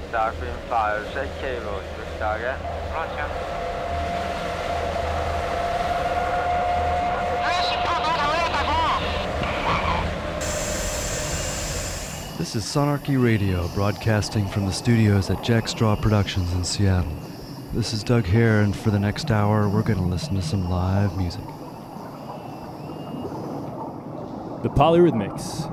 Darkwing 5, set cable to target. Roger. This is Sonarchy Radio, broadcasting from the studios at Jack Straw Productions in Seattle. This is Doug Hare, and for the next hour, we're going to listen to some live music. The Polyrhythmics.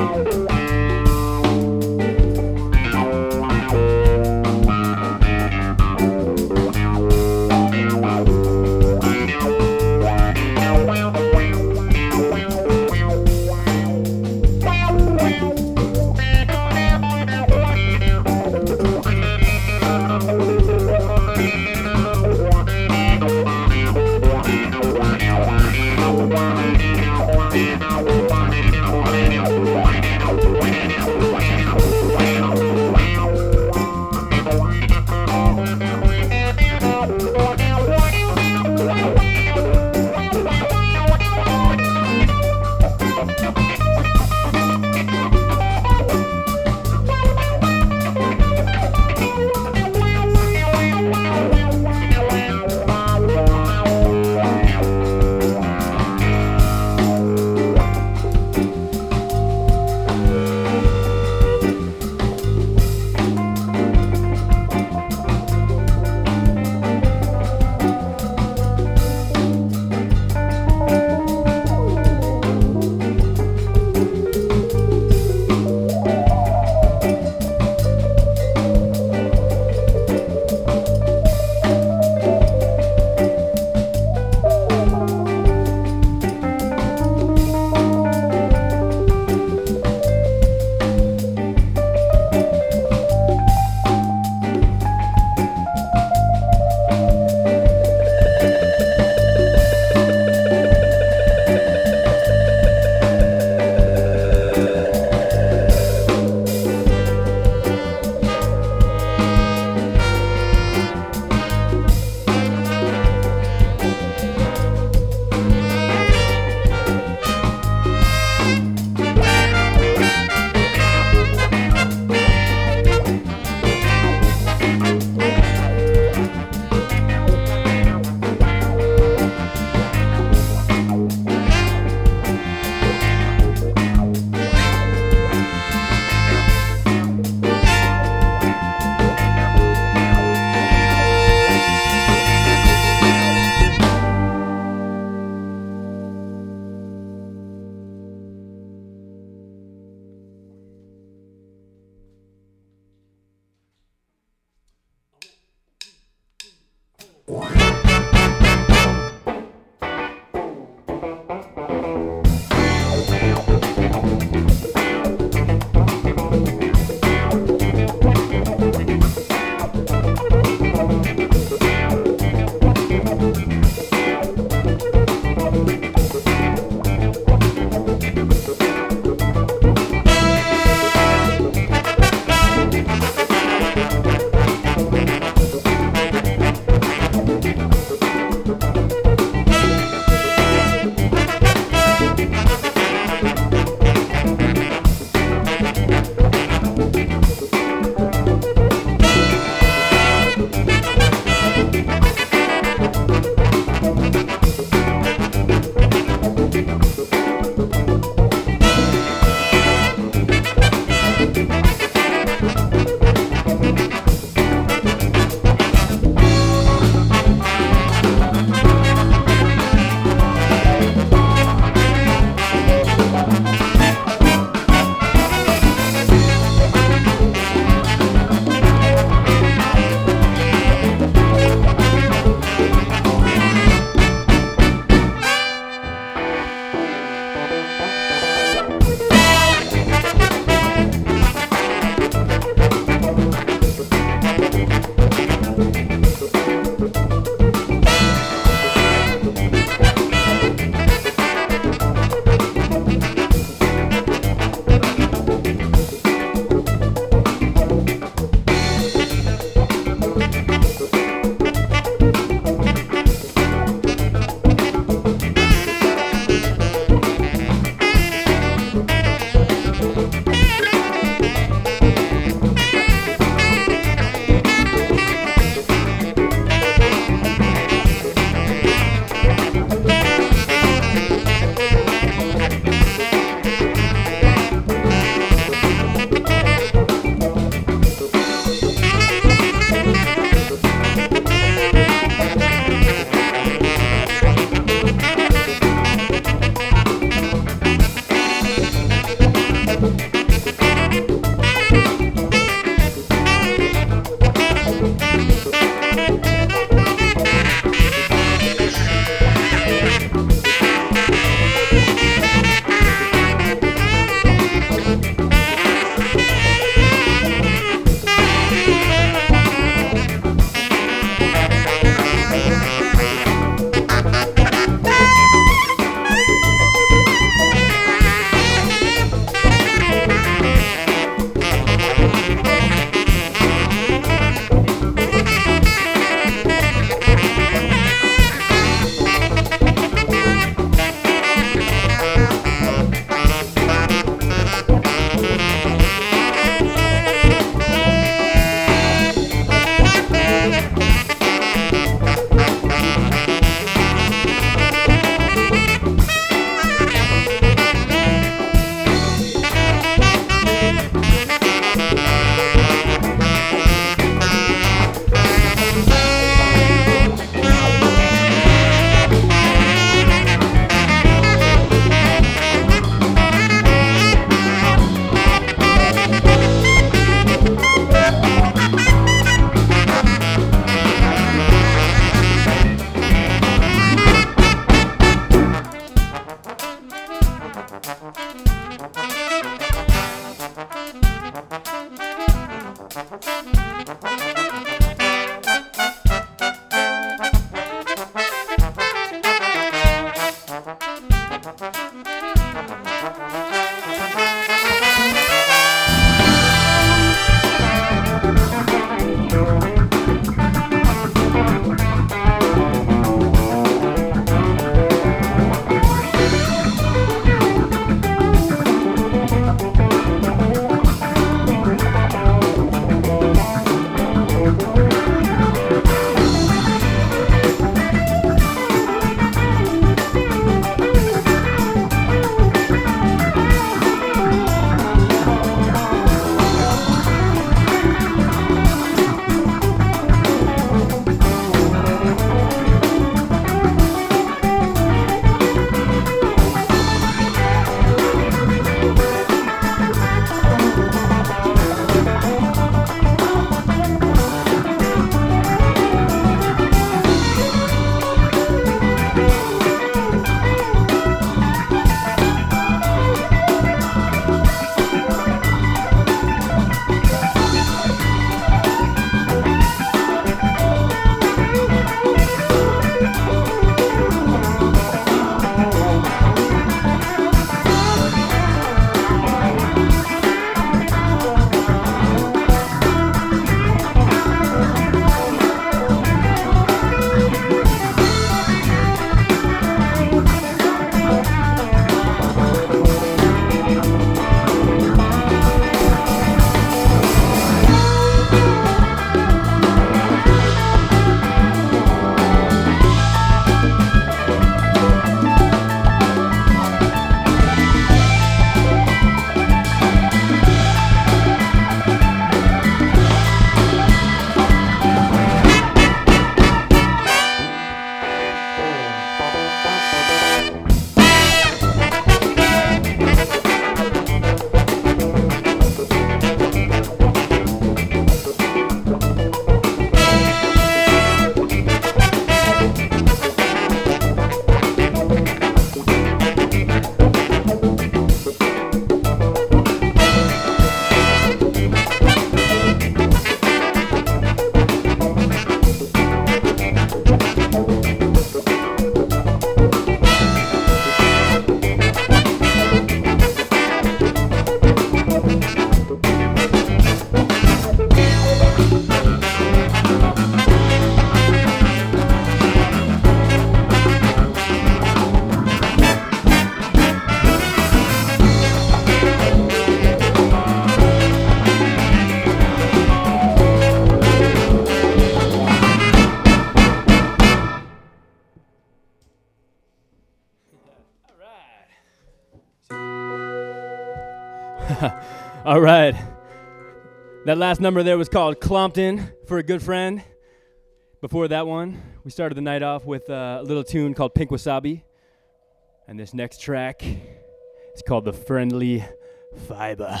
All right. That last number there was called Clompton for a Good Friend. Before that one, we started the night off with a little tune called Pink Wasabi. And this next track is called The Friendly Fiber.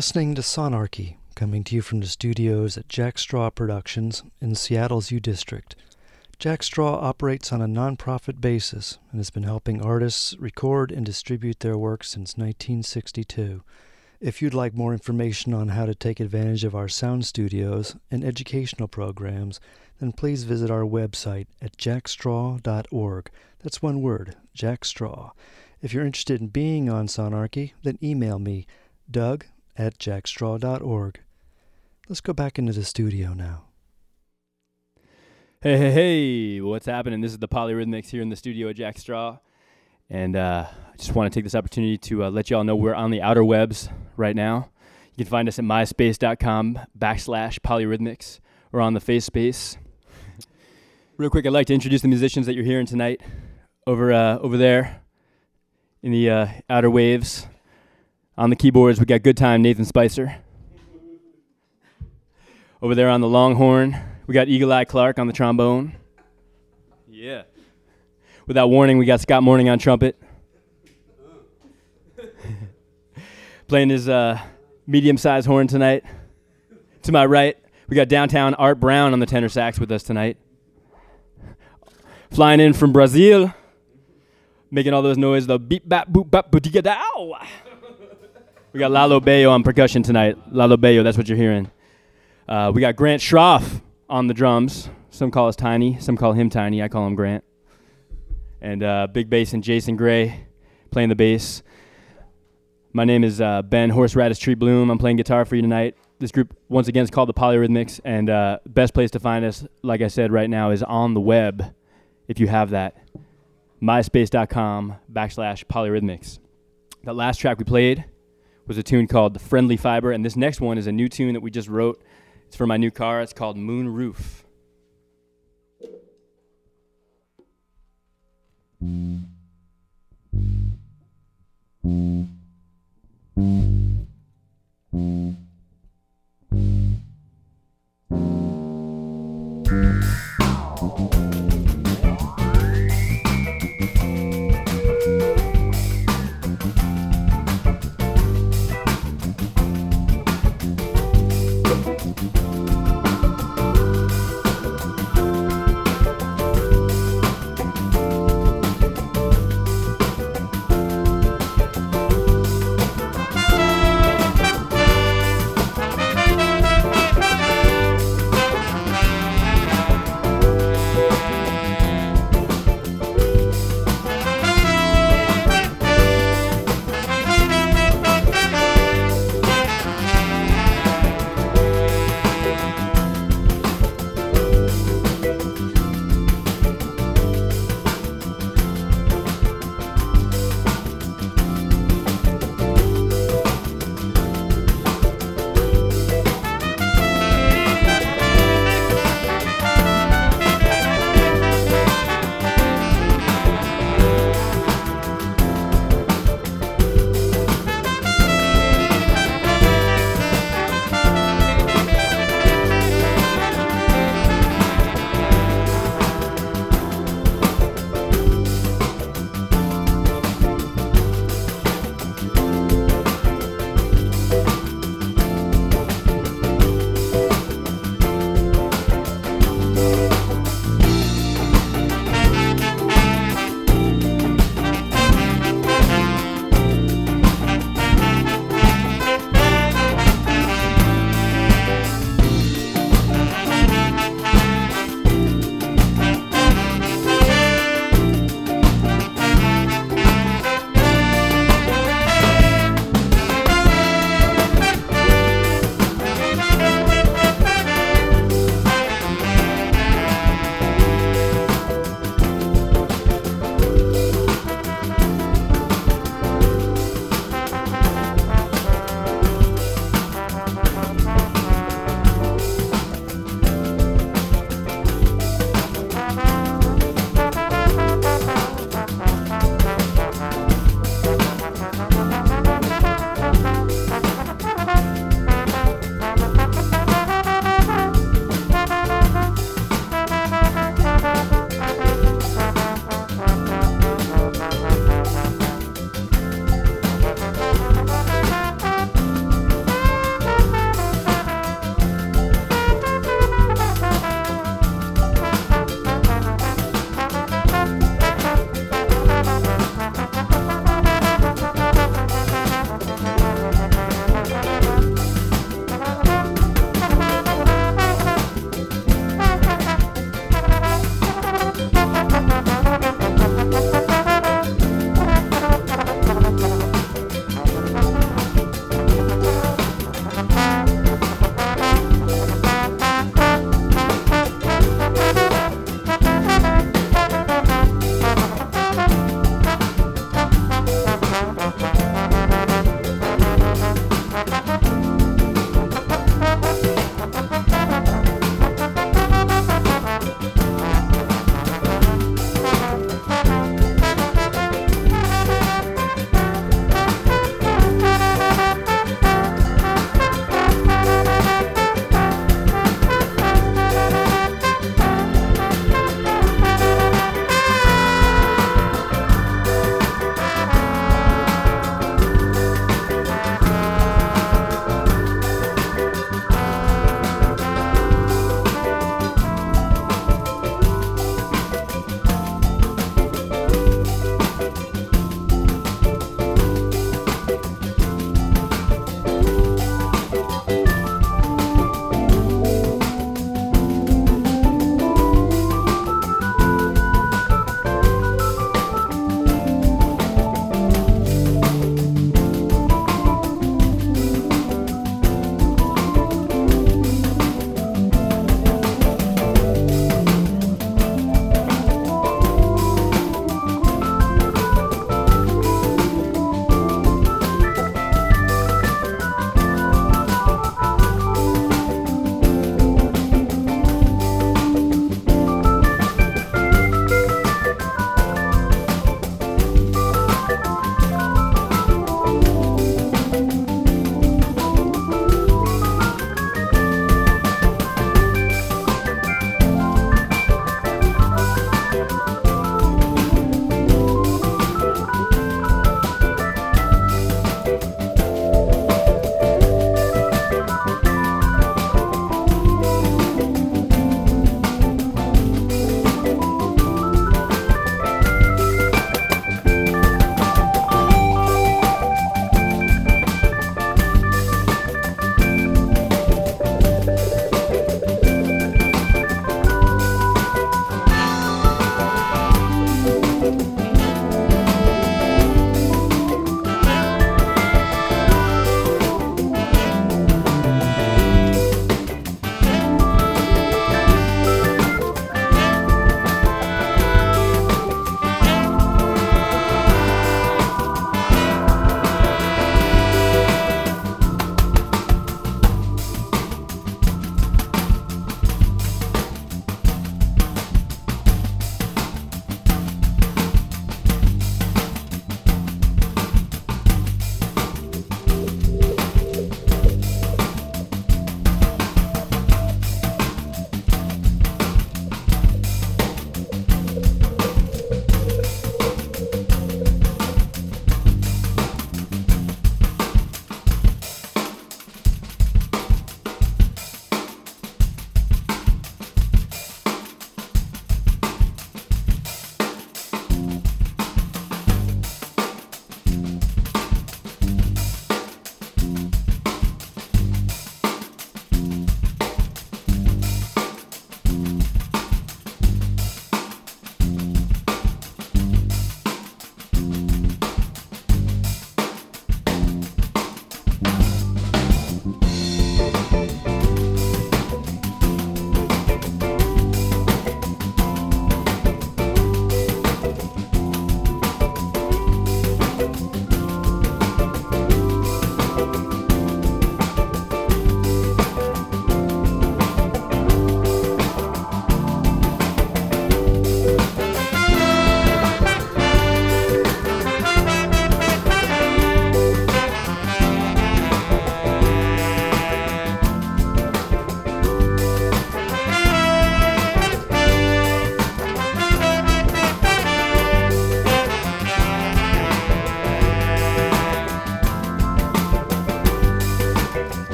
listening to Sonarchy, coming to you from the studios at Jack Straw Productions in Seattle's U District. Jack Straw operates on a non-profit basis and has been helping artists record and distribute their work since 1962. If you'd like more information on how to take advantage of our sound studios and educational programs, then please visit our website at jackstraw.org. That's one word, Jackstraw. If you're interested in being on Sonarchy, then email me, doug@jackstraw.org. Let's go back into the studio now. Hey, what's happening? This is the Polyrhythmics here in the studio at Jack Straw. And I just want to take this opportunity to let y'all know we're on the outer webs right now. You can find us at myspace.com/polyrhythmics or on the face space. Real quick, I'd like to introduce the musicians that you're hearing tonight over there in the outer waves. On the keyboards, we got Good Time Nathan Spicer. Over there on the longhorn, we got Eagle Eye Clark on the trombone. Yeah. Without warning, we got Scott Morning on trumpet. Playing his medium-sized horn tonight. To my right, we got downtown Art Brown on the tenor sax with us tonight. Flying in from Brazil, making all those noises, the beep, bap, boop, bap, bootiga dow. We got Lalo Bayo on percussion tonight. Lalo Bayo, that's what you're hearing. We got Grant Schroff on the drums. Some call us Tiny, some call him Tiny. I call him Grant. And big bass and Jason Gray playing the bass. My name is Ben Horseradish Tree Bloom. I'm playing guitar for you tonight. This group, once again, is called the Polyrhythmics, and best place to find us, like I said right now, is on the web, if you have that. myspace.com/polyrhythmics. That last track we played was a tune called The Friendly Fiber, and this next one is a new tune that we just wrote. It's for my new car. It's called Moon Roof.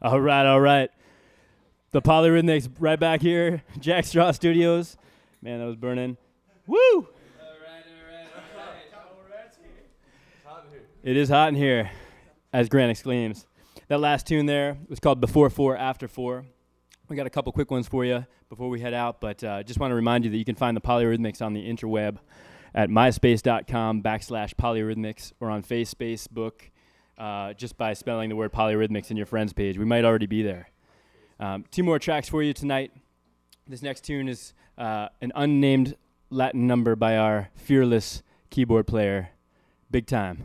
All right. The Polyrhythmics right back here, Jack Straw Studios. Man, that was burning. Woo! All right. It is hot in here, as Grant exclaims. That last tune there was called Before 4, After 4. We got a couple quick ones for you before we head out, but just want to remind you that you can find the Polyrhythmics on the interweb at myspace.com/polyrhythmics or on Facebook just by spelling the word Polyrhythmics in your friends page. We might already be there. 2 more tracks for you tonight. This next tune is an unnamed Latin number by our fearless keyboard player, Big Time.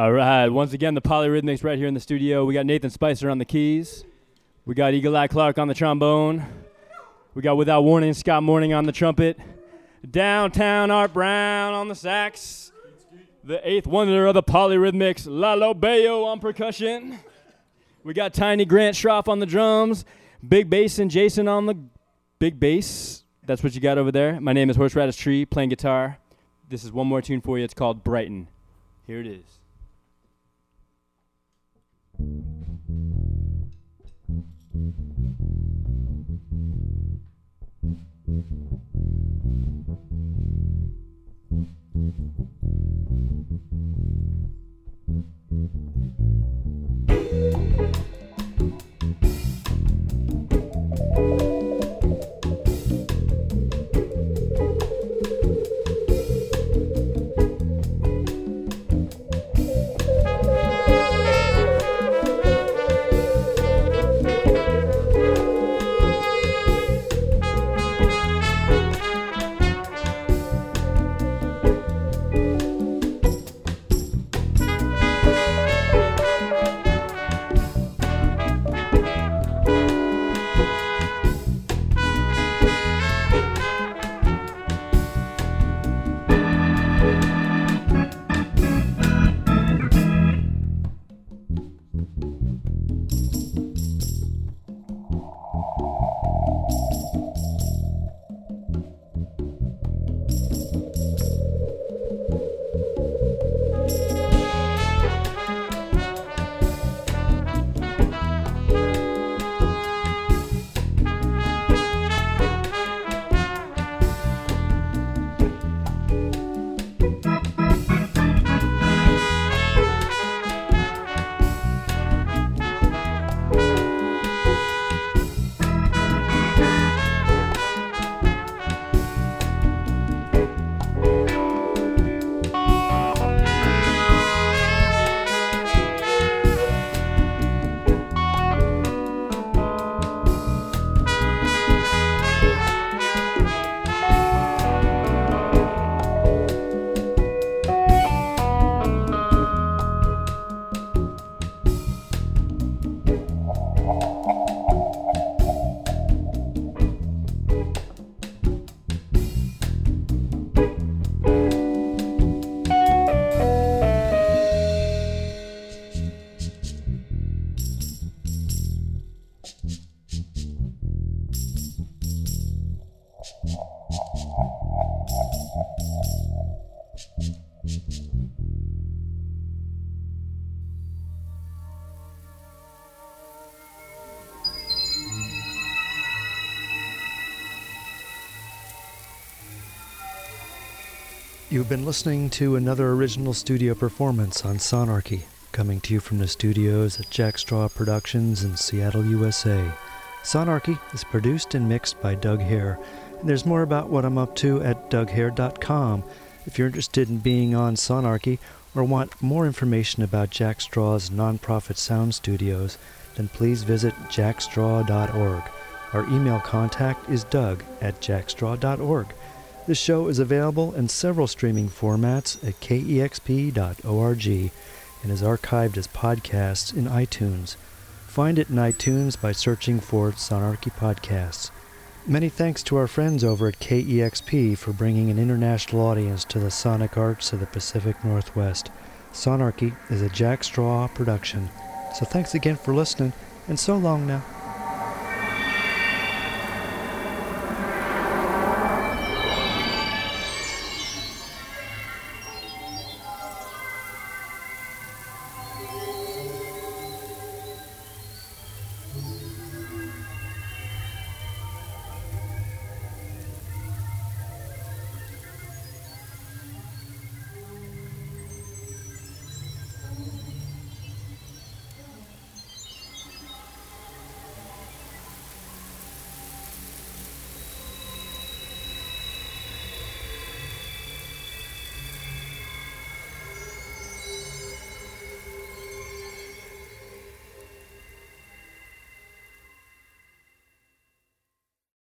All right, once again, the Polyrhythmics right here in the studio. We got Nathan Spicer on the keys. We got Eagle Eye Clark on the trombone. We got Without Warning, Scott Morning on the trumpet. Downtown Art Brown on the sax. The eighth wonder of the Polyrhythmics, Lalo Bayo on percussion. We got Tiny Grant Schroff on the drums. Big Bass and Jason on the big bass. That's what you got over there. My name is Horseradish Tree, playing guitar. This is one more tune for you. It's called Brighton. Here it is. You've been listening to another original studio performance on Sonarchy, coming to you from the studios at Jack Straw Productions in Seattle, USA. Sonarchy is produced and mixed by Doug Hare, and there's more about what I'm up to at DougHare.com. If you're interested in being on Sonarchy or want more information about Jack Straw's nonprofit sound studios, then please visit jackstraw.org. Our email contact is doug@jackstraw.org. This show is available in several streaming formats at kexp.org and is archived as podcasts in iTunes. Find it in iTunes by searching for Sonarchy Podcasts. Many thanks to our friends over at KEXP for bringing an international audience to the sonic arts of the Pacific Northwest. Sonarchy is a Jack Straw production. So thanks again for listening, and so long now.